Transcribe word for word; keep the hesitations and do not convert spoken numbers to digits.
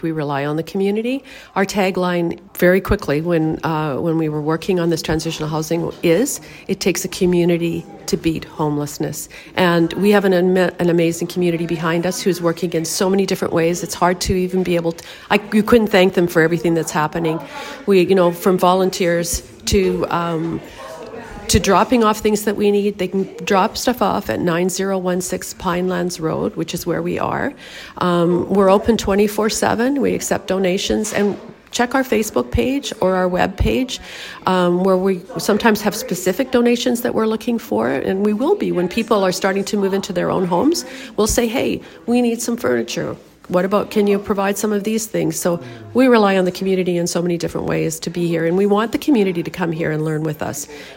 We rely on the community. Our tagline very quickly when uh, when we were working on this transitional housing is, it takes a community to beat homelessness. And we have an, an amazing community behind us who's working in so many different ways. It's hard to even be able to, I, you couldn't thank them for everything that's happening. We, you know, from volunteers to um, to dropping off things that we need. They can drop stuff off at nine zero one six Pinelands Road, which is where we are. Um, we're open twenty-four seven. We accept donations, and check our Facebook page or our web page, um, where we sometimes have specific donations that we're looking for, and we will be when people are starting to move into their own homes. We'll say, hey, we need some furniture. What about, can you provide some of these things? So we rely on the community in so many different ways to be here, and we want the community to come here and learn with us.